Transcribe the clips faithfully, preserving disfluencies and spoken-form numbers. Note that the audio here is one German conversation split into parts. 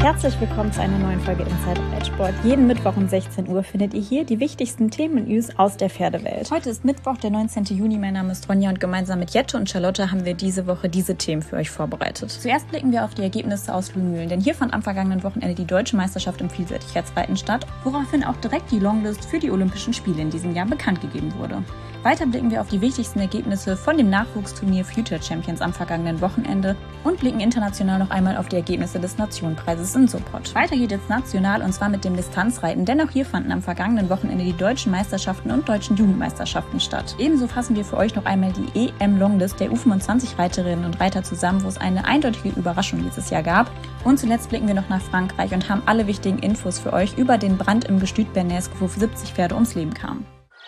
Herzlich willkommen zu einer neuen Folge Inside Reitsport. Jeden Mittwoch um sechzehn Uhr findet ihr hier die wichtigsten Themen und News aus der Pferdewelt. Heute ist Mittwoch, der neunzehnten Juni. Mein Name ist Ronja und gemeinsam mit Jette und Charlotte haben wir diese Woche diese Themen für euch vorbereitet. Zuerst blicken wir auf die Ergebnisse aus Luhnmühlen, denn hier fand am vergangenen Wochenende die Deutsche Meisterschaft im Vielseitigkeitsreiten statt, woraufhin auch direkt die Longlist für die Olympischen Spiele in diesem Jahr bekannt gegeben wurde. Weiter blicken wir auf die wichtigsten Ergebnisse von dem Nachwuchsturnier Future Champions am vergangenen Wochenende und blicken international noch einmal auf die Ergebnisse des Nationenpreises in Sopot. Weiter geht es national und zwar mit dem Distanzreiten, denn auch hier fanden am vergangenen Wochenende die deutschen Meisterschaften und deutschen Jugendmeisterschaften statt. Ebenso fassen wir für euch noch einmal die E M-Longlist der U fünfundzwanzig Reiterinnen und Reiter zusammen, wo es eine eindeutige Überraschung dieses Jahr gab. Und zuletzt blicken wir noch nach Frankreich und haben alle wichtigen Infos für euch über den Brand im Gestüt Bernesque, wo siebzig Pferde ums Leben kamen.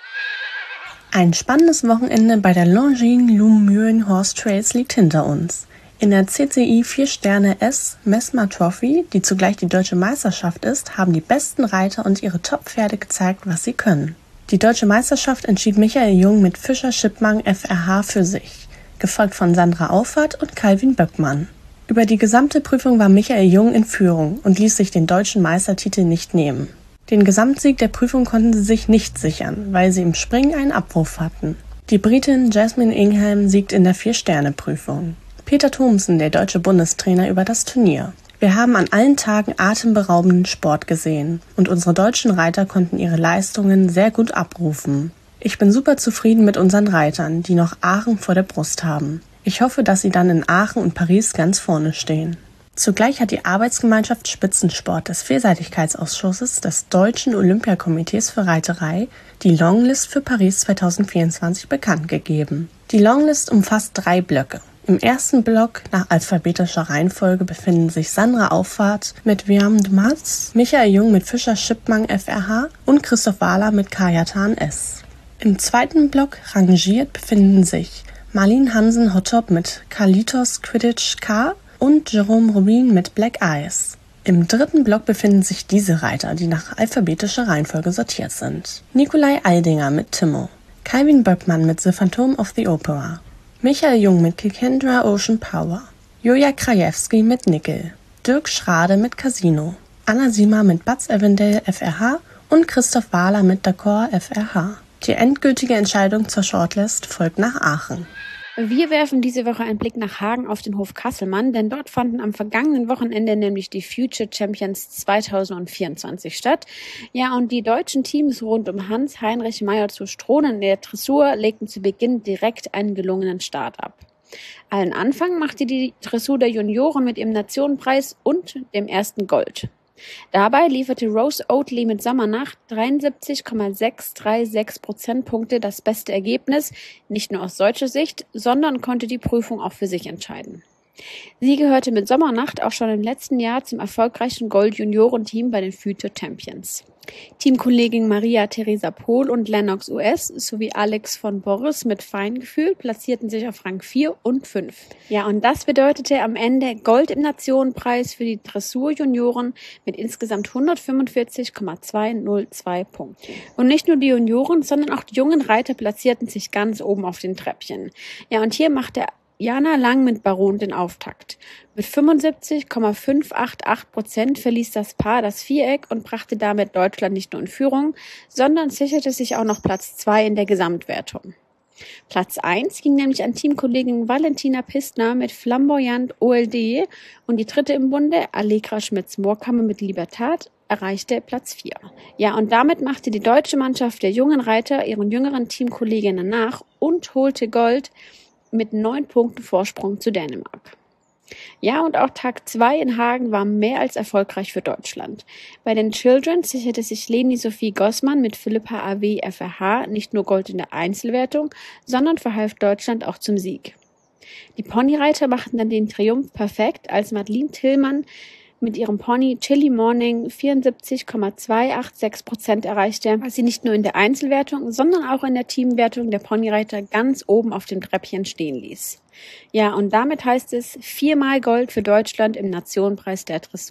Ein spannendes Wochenende bei der Longines Luhnmühlen Horse Trails liegt hinter uns. In der C C I vier Sterne S Messmer Trophy, die zugleich die deutsche Meisterschaft ist, haben die besten Reiter und ihre Top-Pferde gezeigt, was sie können. Die deutsche Meisterschaft entschied Michael Jung mit Fischer Schippmann F R H für sich, gefolgt von Sandra Auffahrt und Calvin Böckmann. Über die gesamte Prüfung war Michael Jung in Führung und ließ sich den deutschen Meistertitel nicht nehmen. Den Gesamtsieg der Prüfung konnten sie sich nicht sichern, weil sie im Springen einen Abruf hatten. Die Britin Jasmine Ingham siegt in der Vier-Sterne-Prüfung. Peter Thomsen, der deutsche Bundestrainer, über das Turnier. Wir haben an allen Tagen atemberaubenden Sport gesehen und unsere deutschen Reiter konnten ihre Leistungen sehr gut abrufen. Ich bin super zufrieden mit unseren Reitern, die noch Aachen vor der Brust haben. Ich hoffe, dass sie dann in Aachen und Paris ganz vorne stehen. Zugleich hat die Arbeitsgemeinschaft Spitzensport des Vielseitigkeitsausschusses des Deutschen Olympiakomitees für Reiterei die Longlist für Paris zweitausendvierundzwanzig bekannt gegeben. Die Longlist umfasst drei Blöcke. Im ersten Block nach alphabetischer Reihenfolge befinden sich Sandra Auffahrt mit Wiam Dumas, Michael Jung mit Fischer Schippmann F R H und Christoph Wahler mit Kajatan S. Im zweiten Block rangiert befinden sich Marlene Hansen-Hottop mit Kalitos Quidditch K und Jerome Rubin mit Black Eyes. Im dritten Block befinden sich diese Reiter, die nach alphabetischer Reihenfolge sortiert sind. Nikolai Aldinger mit Timo, Calvin Böckmann mit The Phantom of the Opera, Michael Jung mit Kikendra Ocean Power, Julia Krajewski mit Nickel, Dirk Schrade mit Casino, Anna Siemer mit Butz Avondale F R H und Christoph Wahler mit D'accord F R H. Die endgültige Entscheidung zur Shortlist folgt nach Aachen. Wir werfen diese Woche einen Blick nach Hagen auf den Hof Kasselmann, denn dort fanden am vergangenen Wochenende nämlich die Future Champions zweitausendvierundzwanzig statt. Ja, und die deutschen Teams rund um Hans-Heinrich Meyer zu Strohnen in der Dressur legten zu Beginn direkt einen gelungenen Start ab. Allen Anfang machte die Dressur der Junioren mit ihrem Nationenpreis und dem ersten Gold. Dabei lieferte Rose Oatley mit Sommernacht dreiundsiebzig Komma sechs drei sechs Prozentpunkte das beste Ergebnis, nicht nur aus deutscher Sicht, sondern konnte die Prüfung auch für sich entscheiden. Sie gehörte mit Sommernacht auch schon im letzten Jahr zum erfolgreichen Gold-Juniorenteam bei den Future Champions. Teamkollegin Maria Theresa Pohl und Lennox U S sowie Alex von Boris mit Feingefühl platzierten sich auf Rang vier und fünf. Ja, und das bedeutete am Ende Gold im Nationenpreis für die Dressur-Junioren mit insgesamt hundertfünfundvierzig Komma zweihundertzwei Punkten. Und nicht nur die Junioren, sondern auch die jungen Reiter platzierten sich ganz oben auf den Treppchen. Ja, und hier machte Jana Lang mit Baron den Auftakt. Mit fünfundsiebzig Komma fünfhundertachtundachtzig Prozent verließ das Paar das Viereck und brachte damit Deutschland nicht nur in Führung, sondern sicherte sich auch noch Platz zwei in der Gesamtwertung. Platz eins ging nämlich an Teamkollegin Valentina Pistner mit Flamboyant O L D und die dritte im Bunde, Allegra Schmitz-Moorkammer mit Libertad, erreichte Platz vier. Ja, und damit machte die deutsche Mannschaft der jungen Reiter ihren jüngeren Teamkolleginnen nach und holte Gold mit neun Punkten Vorsprung zu Dänemark. Ja, und auch Tag zwei in Hagen war mehr als erfolgreich für Deutschland. Bei den Children sicherte sich Leni Sophie Gossmann mit Philippa A W F R H nicht nur Gold in der Einzelwertung, sondern verhalf Deutschland auch zum Sieg. Die Ponyreiter machten dann den Triumph perfekt, als Madeline Tillmann mit ihrem Pony Chili Morning vierundsiebzig Komma zweihundertsechsundachtzig Prozent erreichte, was sie nicht nur in der Einzelwertung, sondern auch in der Teamwertung der Ponyreiter ganz oben auf dem Treppchen stehen ließ. Ja, und damit heißt es viermal Gold für Deutschland im Nationenpreis der Dressur.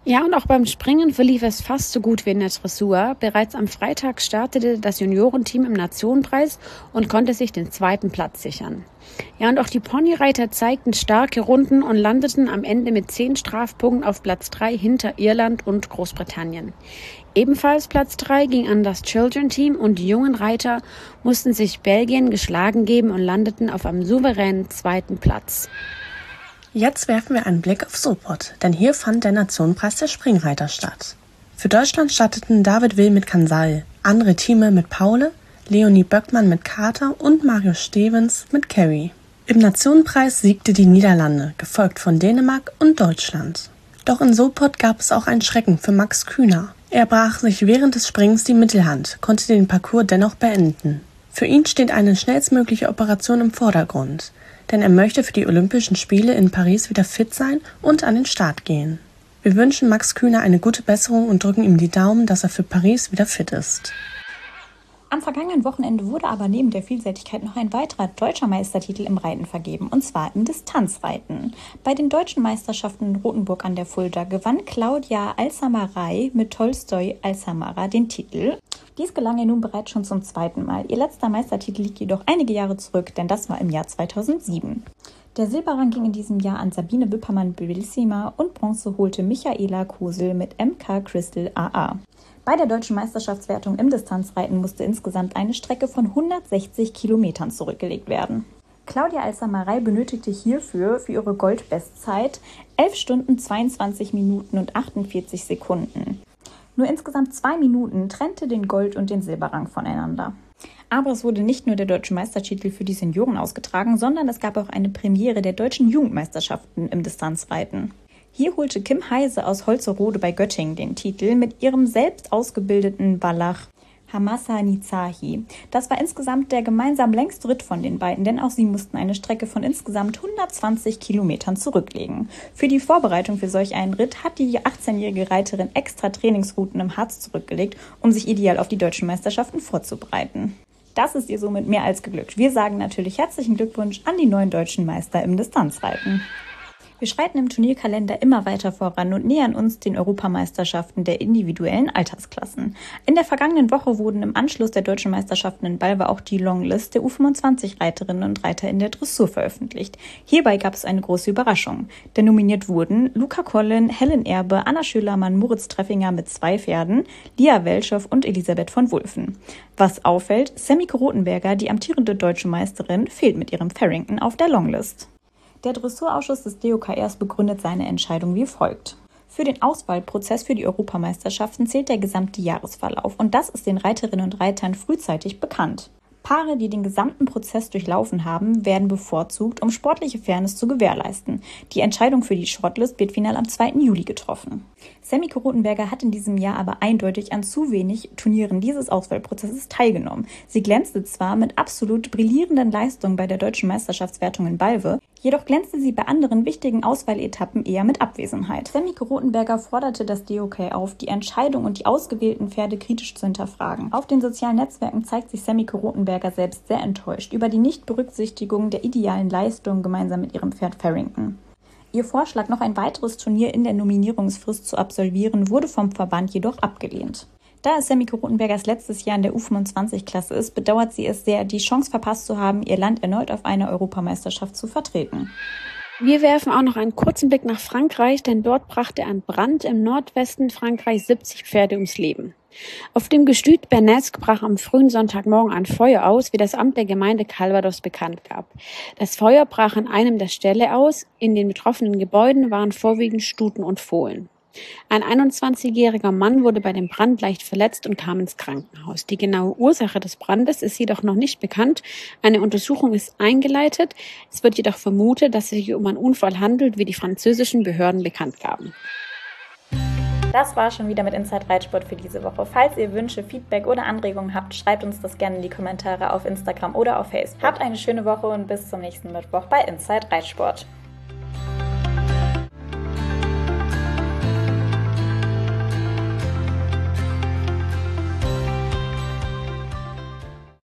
Ja, und auch beim Springen verlief es fast so gut wie in der Dressur. Bereits am Freitag startete das Juniorenteam im Nationenpreis und konnte sich den zweiten Platz sichern. Ja, und auch die Ponyreiter zeigten starke Runden und landeten am Ende mit zehn Strafpunkten auf Platz drei hinter Irland und Großbritannien. Ebenfalls Platz drei ging an das Children-Team und die jungen Reiter mussten sich Belgien geschlagen geben und landeten auf einem souveränen zweiten Platz. Jetzt werfen wir einen Blick auf Sopot, denn hier fand der Nationenpreis der Springreiter statt. Für Deutschland starteten David Will mit Kansal, andere Teame mit Paule, Leonie Böckmann mit Carter und Marius Stevens mit Carey. Im Nationenpreis siegte die Niederlande, gefolgt von Dänemark und Deutschland. Doch in Sopot gab es auch einen Schrecken für Max Kühner. Er brach sich während des Springens die Mittelhand, konnte den Parcours dennoch beenden. Für ihn steht eine schnellstmögliche Operation im Vordergrund, denn er möchte für die Olympischen Spiele in Paris wieder fit sein und an den Start gehen. Wir wünschen Max Kühner eine gute Besserung und drücken ihm die Daumen, dass er für Paris wieder fit ist. Am vergangenen Wochenende wurde aber neben der Vielseitigkeit noch ein weiterer deutscher Meistertitel im Reiten vergeben, und zwar im Distanzreiten. Bei den deutschen Meisterschaften in Rothenburg an der Fulda gewann Claudia Alsamaray mit Tolstoi Alsamara den Titel. Dies gelang ihr nun bereits schon zum zweiten Mal. Ihr letzter Meistertitel liegt jedoch einige Jahre zurück, denn das war im Jahr zweitausendsieben. Der Silberrang ging in diesem Jahr an Sabine Wippermann-Bellissima und Bronze holte Michaela Kosel mit M K Crystal A A. Bei der deutschen Meisterschaftswertung im Distanzreiten musste insgesamt eine Strecke von hundertsechzig Kilometern zurückgelegt werden. Claudia Alsamaray benötigte hierfür für ihre Goldbestzeit elf Stunden, zweiundzwanzig Minuten und achtundvierzig Sekunden. Nur insgesamt zwei Minuten trennte den Gold- und den Silberrang voneinander. Aber es wurde nicht nur der deutsche Meistertitel für die Senioren ausgetragen, sondern es gab auch eine Premiere der deutschen Jugendmeisterschaften im Distanzreiten. Hier holte Kim Heise aus Holzerode bei Göttingen den Titel mit ihrem selbst ausgebildeten Wallach Hamasa Nizahi. Das war insgesamt der gemeinsam längste Ritt von den beiden, denn auch sie mussten eine Strecke von insgesamt hundertzwanzig Kilometern zurücklegen. Für die Vorbereitung für solch einen Ritt hat die achtzehnjährige Reiterin extra Trainingsrouten im Harz zurückgelegt, um sich ideal auf die deutschen Meisterschaften vorzubereiten. Das ist ihr somit mehr als geglückt. Wir sagen natürlich herzlichen Glückwunsch an die neuen deutschen Meister im Distanzreiten. Wir schreiten im Turnierkalender immer weiter voran und nähern uns den Europameisterschaften der individuellen Altersklassen. In der vergangenen Woche wurden im Anschluss der deutschen Meisterschaften in Balve auch die Longlist der U fünfundzwanzig Reiterinnen und Reiter in der Dressur veröffentlicht. Hierbei gab es eine große Überraschung, denn nominiert wurden Luca Collin, Helen Erbe, Anna Schölermann, Moritz Treffinger mit zwei Pferden, Lia Welschow und Elisabeth von Wulffen. Was auffällt, Semmike Rothenberger, die amtierende deutsche Meisterin, fehlt mit ihrem Farrington auf der Longlist. Der Dressurausschuss des D O K Rs begründet seine Entscheidung wie folgt. Für den Auswahlprozess für die Europameisterschaften zählt der gesamte Jahresverlauf und das ist den Reiterinnen und Reitern frühzeitig bekannt. Paare, die den gesamten Prozess durchlaufen haben, werden bevorzugt, um sportliche Fairness zu gewährleisten. Die Entscheidung für die Shortlist wird final am zweiten Juli getroffen. Semmike Rothenberger hat in diesem Jahr aber eindeutig an zu wenig Turnieren dieses Auswahlprozesses teilgenommen. Sie glänzte zwar mit absolut brillierenden Leistungen bei der deutschen Meisterschaftswertung in Balve, jedoch glänzte sie bei anderen wichtigen Auswahletappen eher mit Abwesenheit. Semmike Rothenberger forderte das D O K auf, die Entscheidung und die ausgewählten Pferde kritisch zu hinterfragen. Auf den sozialen Netzwerken zeigt sich Semmike Rothenberger selbst sehr enttäuscht über die Nichtberücksichtigung der idealen Leistungen gemeinsam mit ihrem Pferd Farrington. Ihr Vorschlag, noch ein weiteres Turnier in der Nominierungsfrist zu absolvieren, wurde vom Verband jedoch abgelehnt. Da es Semmike Rothenbergers letztes Jahr in der U fünfundzwanzig-Klasse ist, bedauert sie es sehr, die Chance verpasst zu haben, ihr Land erneut auf einer Europameisterschaft zu vertreten. Wir werfen auch noch einen kurzen Blick nach Frankreich, denn dort brachte ein Brand im Nordwesten Frankreichs siebzig Pferde ums Leben. Auf dem Gestüt Bernesque brach am frühen Sonntagmorgen ein Feuer aus, wie das Amt der Gemeinde Calvados bekannt gab. Das Feuer brach an einem der Ställe aus. In den betroffenen Gebäuden waren vorwiegend Stuten und Fohlen. Ein einundzwanzigjähriger Mann wurde bei dem Brand leicht verletzt und kam ins Krankenhaus. Die genaue Ursache des Brandes ist jedoch noch nicht bekannt. Eine Untersuchung ist eingeleitet. Es wird jedoch vermutet, dass es sich um einen Unfall handelt, wie die französischen Behörden bekannt gaben. Das war schon wieder mit Inside Reitsport für diese Woche. Falls ihr Wünsche, Feedback oder Anregungen habt, schreibt uns das gerne in die Kommentare auf Instagram oder auf Facebook. Habt eine schöne Woche und bis zum nächsten Mittwoch bei Inside Reitsport.